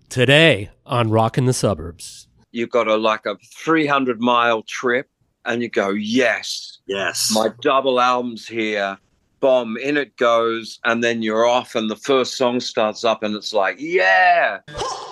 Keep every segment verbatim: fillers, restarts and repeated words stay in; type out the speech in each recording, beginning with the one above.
Today on Rockin' the Suburbs. You've got a like a three hundred mile trip and you go, yes, yes, my double album's here, bomb, in it goes, and then you're off and the first song starts up and it's like, yeah.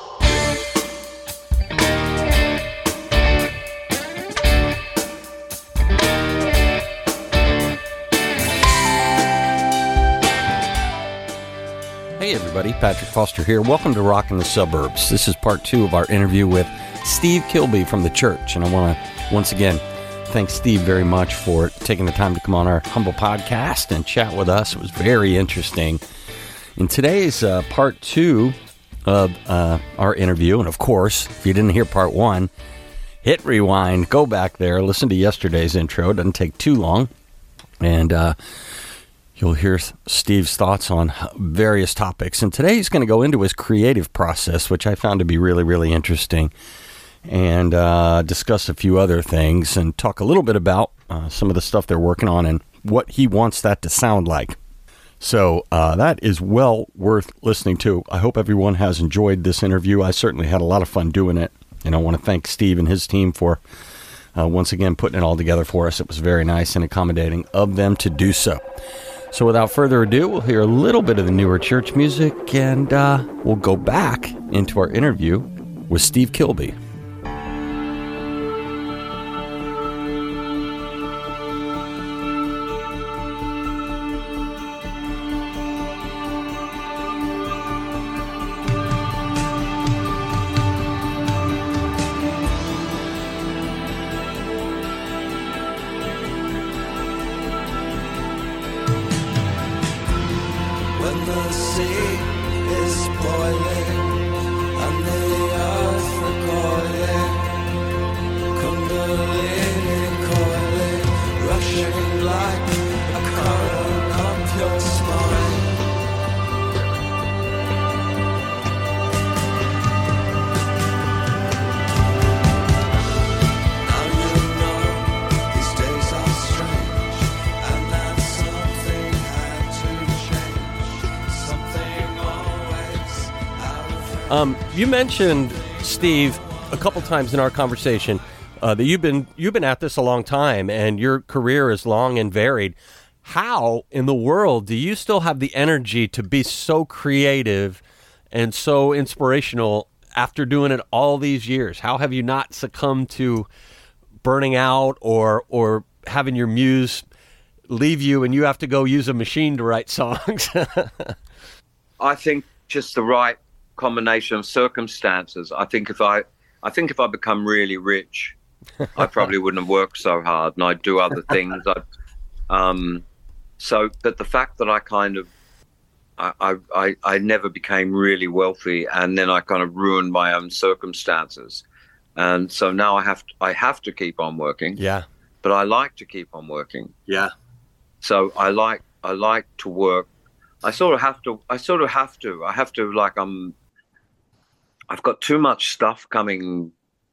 Hey everybody, Patrick Foster here. Welcome to Rockin' the Suburbs. This is part two of our interview with Steve Kilbey from The Church. And I want to once again thank Steve very much for taking the time to come on our humble podcast and chat with us. It was very interesting. In today's uh, part two of uh, our interview, and of course, if you didn't hear part one, hit rewind, go back there, listen to yesterday's intro. It doesn't take too long. And, uh, You'll hear Steve's thoughts on various topics. And today he's going to go into his creative process, which I found to be really, really interesting, and uh, discuss a few other things and talk a little bit about uh, some of the stuff they're working on and what he wants that to sound like. So uh, that is well worth listening to. I hope everyone has enjoyed this interview. I certainly had a lot of fun doing it. And I want to thank Steve and his team for, uh, once again, putting it all together for us. It was very nice and accommodating of them to do so. So without further ado, we'll hear a little bit of the newer church music, and uh, we'll go back into our interview with Steve Kilbey. Um, you mentioned, Steve, a couple times in our conversation uh, that you've been you've been at this a long time, and your career is long and varied. How in the world do you still have the energy to be so creative and so inspirational after doing it all these years? How have you not succumbed to burning out or or having your muse leave you and you have to go use a machine to write songs? I think just the right combination of circumstances. I think if I, I think if I become really rich, I probably wouldn't have worked so hard, and I'd do other things. I, um, so, but the fact that I kind of, I, I, I never became really wealthy, and then I kind of ruined my own circumstances, and so now I have, to, I have to keep on working. Yeah. But I like to keep on working. Yeah. So I like, I like to work. I sort of have to. I sort of have to. I have to. Like I'm. I've got too much stuff coming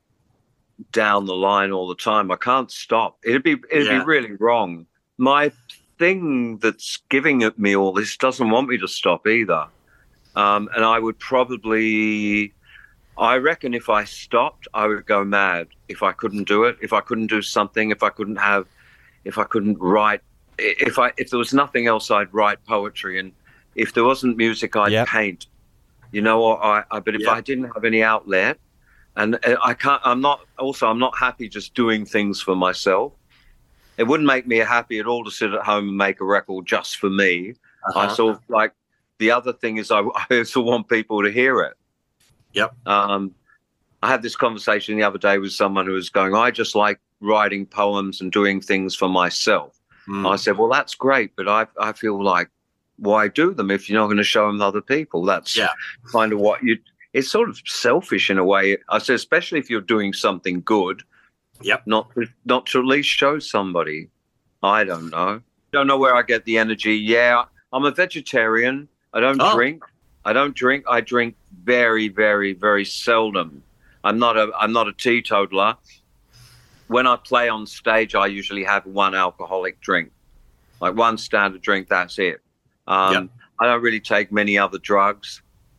down the line all the time. I can't stop. It'd be it'd yeah. be really wrong. My thing that's giving at me all this doesn't want me to stop either. Um, and I would probably, I reckon if I stopped, I would go mad if I couldn't do it, if I couldn't do something, if I couldn't have, if I couldn't write, if I if there was nothing else, I'd write poetry. And if there wasn't music, I'd yep. paint. You know, I, I but if yeah. I didn't have any outlet, and I can't, I'm not, also, I'm not happy just doing things for myself. It wouldn't make me happy at all to sit at home and make a record just for me. Uh-huh. I sort of like, the other thing is I, I also want people to hear it. Yep. Um, I had this conversation the other day with someone who was going, I just like writing poems and doing things for myself. Mm. I said, well, that's great, but I I feel like, why do them if you're not going to show them to other people? That's yeah. kind of what you, it's sort of selfish in a way. I said, especially if you're doing something good, yep. not, not to at least show somebody. I don't know. Don't know where I get the energy. Yeah, I'm a vegetarian. I don't oh. drink. I don't drink. I drink very, very, very seldom. I'm not a, I'm not a teetotaler. When I play on stage, I usually have one alcoholic drink, like one standard drink. That's it. Um, yep. I don't really take many other drugs.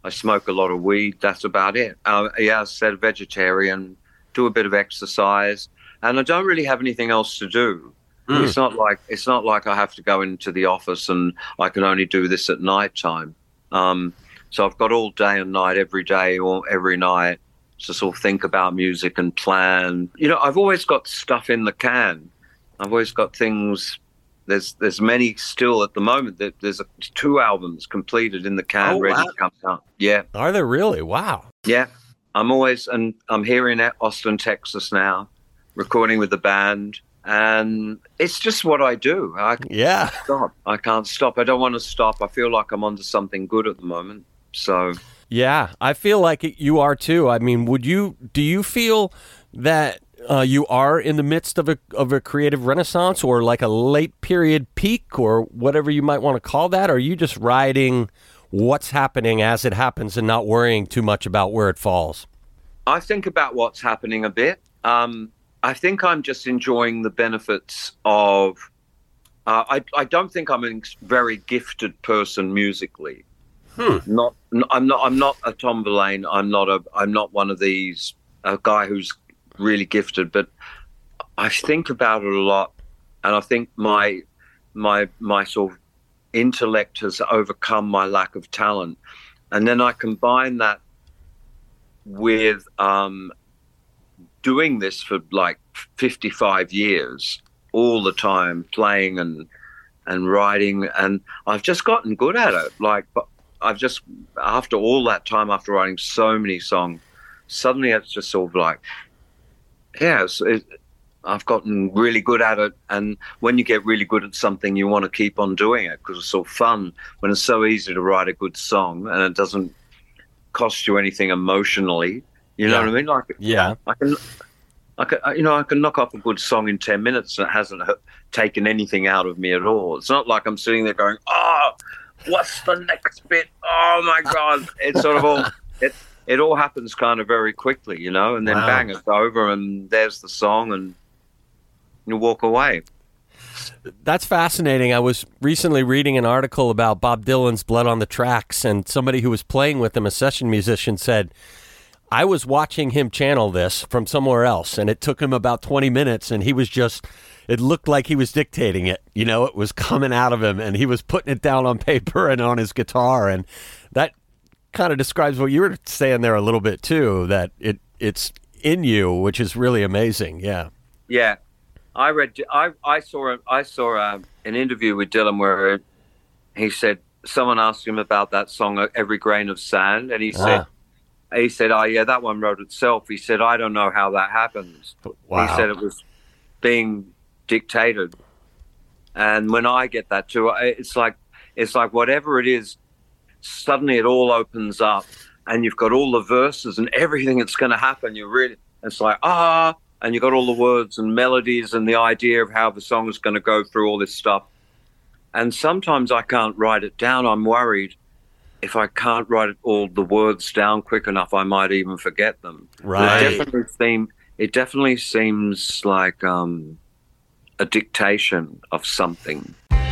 I smoke a lot of weed. That's about it. Uh, yeah, I said vegetarian, do a bit of exercise, and I don't really have anything else to do. Mm. It's not like it's not like I have to go into the office and I can only do this at night time. Um, so I've got all day and night, every day or every night, to sort of think about music and plan. You know, I've always got stuff in the can. I've always got things. There's there's many still at the moment. That there's a, two albums completed in the can, oh, ready wow. to come out. Yeah. Are there really? Wow. Yeah. I'm always, and I'm here in Austin, Texas now, recording with the band. And it's just what I do. I can't yeah. stop. I can't stop. I don't want to stop. I feel like I'm onto something good at the moment. So yeah, I feel like you are too. I mean, would you? Do you feel that uh, you are in the midst of a of a creative renaissance, or like a late period peak, or whatever you might want to call that? Or are you just riding what's happening as it happens and not worrying too much about where it falls? I think about what's happening a bit. Um, I think I'm just enjoying the benefits of. Uh, I I don't think I'm a very gifted person musically. Hmm. Not I'm not I'm not a Tom Verlaine. I'm not a I'm not one of these a guy who's really gifted. But I think about it a lot, and I think my my my sort of intellect has overcome my lack of talent, and then I combine that with um. doing this for like fifty-five years, all the time, playing and and writing, and I've just gotten good at it. Like, I've just, after all that time, after writing so many songs, suddenly it's just sort of like, yeah, it's, it, I've gotten really good at it. And when you get really good at something, you want to keep on doing it because it's so fun. When it's so easy to write a good song and it doesn't cost you anything emotionally. You know yeah. what I mean? Like, yeah, I can, I can, you know, I can knock off a good song in ten minutes, and it hasn't taken anything out of me at all. It's not like I'm sitting there going, "Oh, what's the next bit? Oh my God!" It's sort of all, it, it all happens kind of very quickly, you know, and then wow. bang, it's over, and there's the song, and you walk away. That's fascinating. I was recently reading an article about Bob Dylan's Blood on the Tracks, and somebody who was playing with him, a session musician, said, I was watching him channel this from somewhere else, and it took him about twenty minutes, and he was just, it looked like he was dictating it. You know, it was coming out of him, and he was putting it down on paper and on his guitar, and that kind of describes what you were saying there a little bit, too, that it it's in you, which is really amazing. Yeah. Yeah. I read, I, I saw, I saw a, an interview with Dylan where he said, someone asked him about that song, Every Grain of Sand, and he said, ah. He said, oh, yeah, that one wrote itself. He said, I don't know how that happens. Wow. He said it was being dictated. And when I get that too, it's like it's like whatever it is, suddenly it all opens up and you've got all the verses and everything that's going to happen. You're really, it's like, ah, and you've got all the words and melodies and the idea of how the song is going to go through all this stuff. And sometimes I can't write it down. I'm worried. If I can't write all the words down quick enough, I might even forget them. Right. It definitely seem, it definitely seems like um, a dictation of something.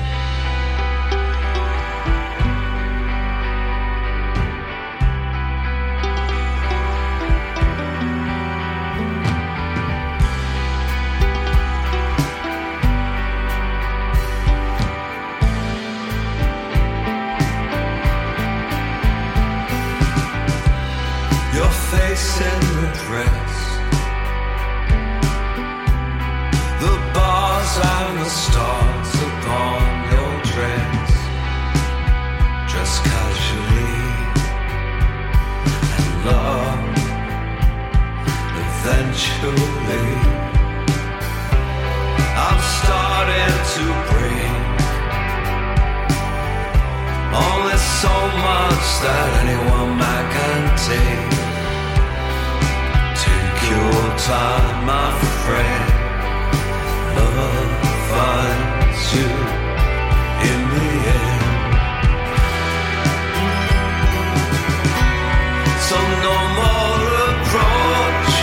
Face in the dress, the bars and the stars upon your dress, dress casually, and love eventually. I'm starting to breathe. Only so much that anyone man can take. Your time, my friend, love finds you in the end. So no more approach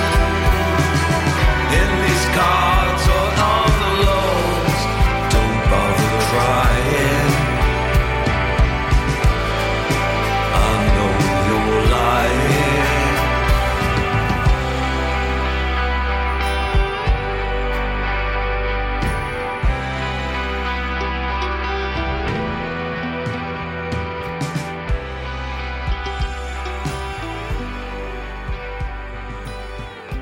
in these cards or on the lows. Don't bother crying. I know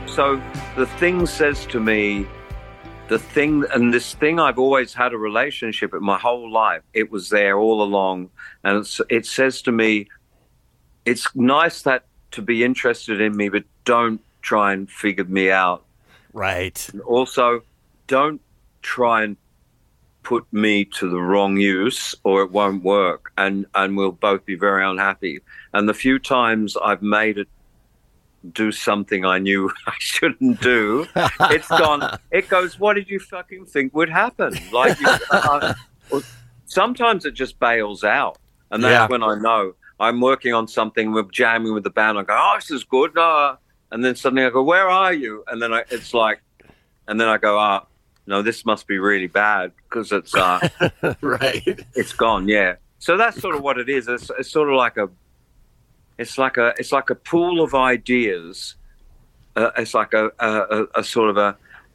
so the thing says to me, the thing, and this thing I've always had a relationship with my whole life. It was there all along, and it's, it says to me, it's nice that to be interested in me, but don't try and figure me out. Right. And also, don't try and put me to the wrong use, or it won't work, and and we'll both be very unhappy. And the few times I've made it do something I knew I shouldn't do, it's gone. It goes, what did you fucking think would happen? Like, you, uh, sometimes it just bails out, and that's Yeah. when I know I'm working on something. We're jamming with the band. I go, oh, this is good. No, and then suddenly I go, where are you? And then I, it's like, and then I go, ah, no, this must be really bad because it's uh, Right. it's gone. Yeah. So that's sort of what it is. It's, it's sort of like a. It's like a it's like a pool of ideas. Uh, it's like a, a a sort of a.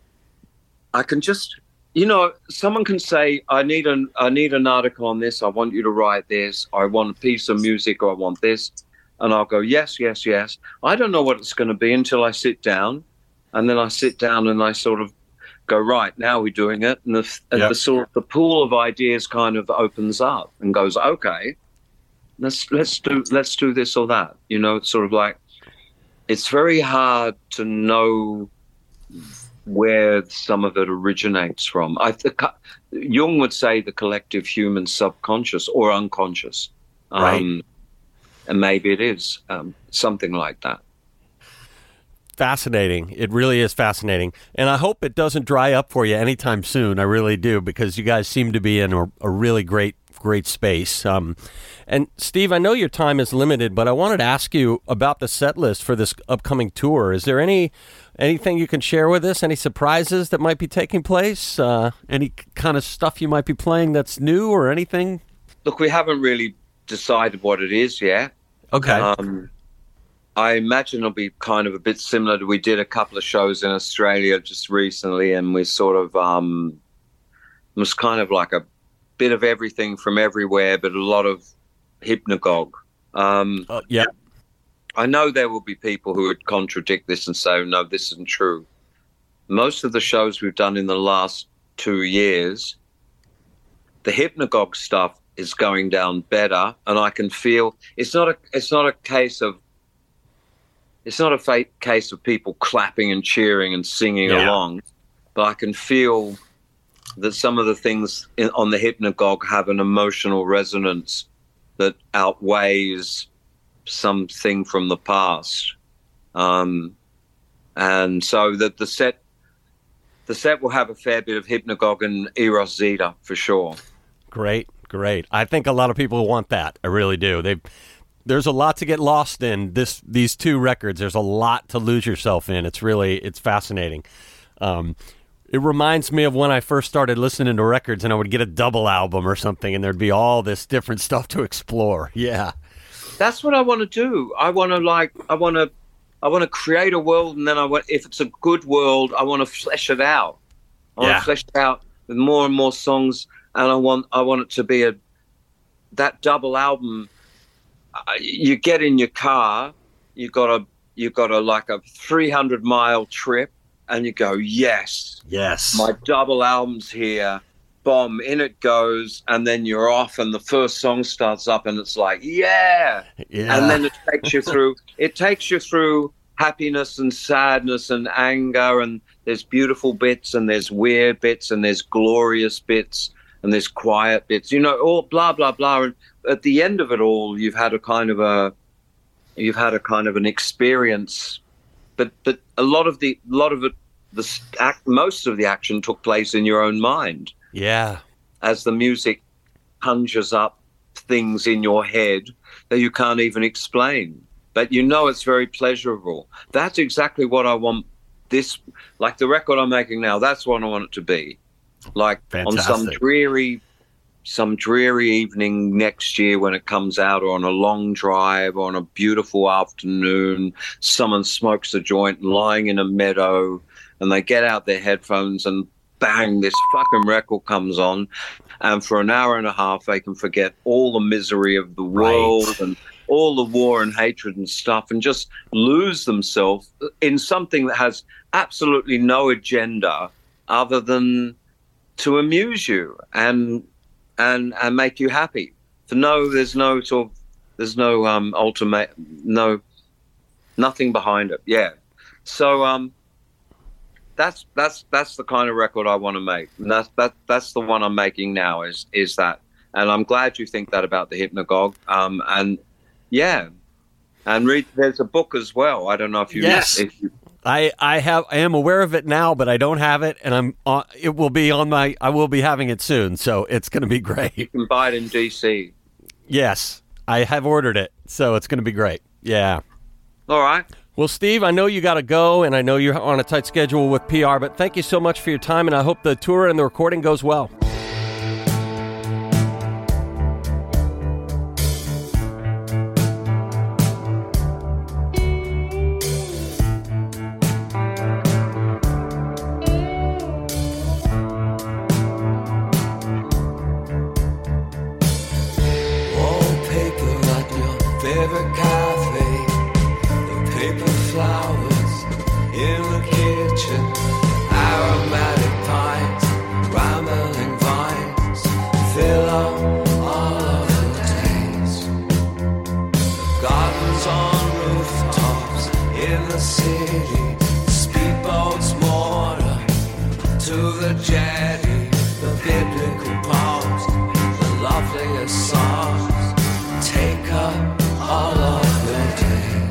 I can just, you know, someone can say, I need an I need an article on this. I want you to write this. I want a piece of music, or I want this, and I'll go yes, yes, yes. I don't know what it's going to be until I sit down, and then I sit down and I sort of go, right, now we're doing it, and the and Yep. the sort of the pool of ideas kind of opens up and goes, okay. Let's let's do let's do this or that. You know, it's sort of like, it's very hard to know where some of it originates from. I think Jung would say the collective human subconscious or unconscious, um, Right. and maybe it is um, something like that. Fascinating. It really is fascinating. And I hope it doesn't dry up for you anytime soon. I really do, because you guys seem to be in a, a really great, great space. Um, and Steve, I know your time is limited, but I wanted to ask you about the set list for this upcoming tour. Is there any anything you can share with us? Any surprises that might be taking place? Uh, any kind of stuff you might be playing that's new or anything? Look, we haven't really decided what it is yet. Okay. Um, I imagine it'll be kind of a bit similar to, we did a couple of shows in Australia just recently, and we sort of, um, it was kind of like a bit of everything from everywhere, but a lot of hypnagogue. Um, uh, yeah. I know there will be people who would contradict this and say, no, this isn't true. Most of the shows we've done in the last two years, the hypnagogue stuff is going down better, and I can feel it's not a it's not a case of it's not a fake case of people clapping and cheering and singing Yeah. along, but I can feel that some of the things in, on the hypnagogue have an emotional resonance that outweighs something from the past, um, and so that the set the set will have a fair bit of hypnagogue and Eros Zeta for sure. Great, great. I think a lot of people want that. I really do. They, there's a lot to get lost in this. These two records. There's a lot to lose yourself in. It's really, it's fascinating. Um, it reminds me of when I first started listening to records, and I would get a double album or something, and there'd be all this different stuff to explore. Yeah, That's what I want to do. I want to like. I want to. I want to create a world, and then I want. If it's a good world, I want to flesh it out. I want Yeah. to flesh it out with more and more songs. And I want I want it to be a that double album. Uh, you get in your car, you got a you got a like a three hundred mile trip, and you go, yes, yes, my double album's here. Bomb, in it goes, and then you're off, and the first song starts up, and it's like, yeah, yeah. and then it takes you through. It takes you through happiness and sadness and anger, and there's beautiful bits, and there's weird bits, and there's glorious bits. And there's quiet bits, you know, all blah, blah, blah. And at the end of it all, you've had a kind of a, you've had a kind of an experience, but, but a lot of the, lot of it, the act, most of the action took place in your own mind. Yeah. As the music conjures up things in your head that you can't even explain, but you know, it's very pleasurable. That's exactly what I want this, like the record I'm making now, that's what I want it to be. Like Fantastic. on some dreary, some dreary evening next year when it comes out, or on a long drive, or on a beautiful afternoon, someone smokes a joint lying in a meadow, and they get out their headphones and bang, this fucking record comes on, and for an hour and a half they can forget all the misery of the world, Right. and all the war and hatred and stuff and just lose themselves in something that has absolutely no agenda other than to amuse you and and and make you happy. For no, there's no sort of, there's no um ultimate, no, nothing behind it. Yeah. So um, that's that's that's the kind of record I want to make. And that's that that's the one I'm making now. Is is that? And I'm glad you think that about the Hypnagogue. Um, and yeah, and read. There's a book as well. I don't know if you. Yes. If you, I, I have I am aware of it now, but I don't have it, and I'm on, it will be on my I will be having it soon, so it's going to be great. You can buy it in D C. Yes, I have ordered it, so it's going to be great. Yeah. All right. Well, Steve, I know you got to go, and I know you're on a tight schedule with P R, but thank you so much for your time, and I hope the tour and the recording goes well. Favorite cafe, the paper flowers in the kitchen, aromatic pines, rambling vines, fill up all of the days. The gardens on rooftops in the city, speedboats moored to the jetty, the biblical palms, the loveliest songs take up all of your days.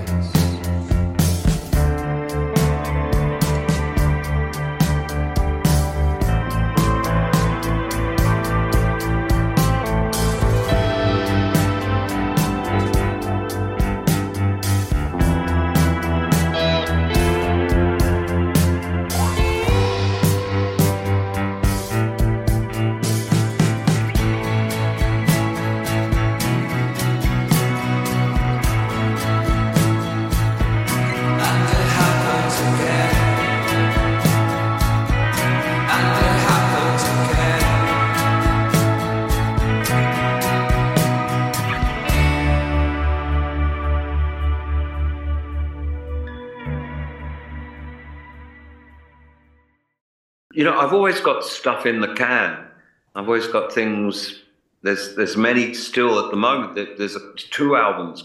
You know, I've always got stuff in the can. I've always got things. There's there's many still at the moment. There's two albums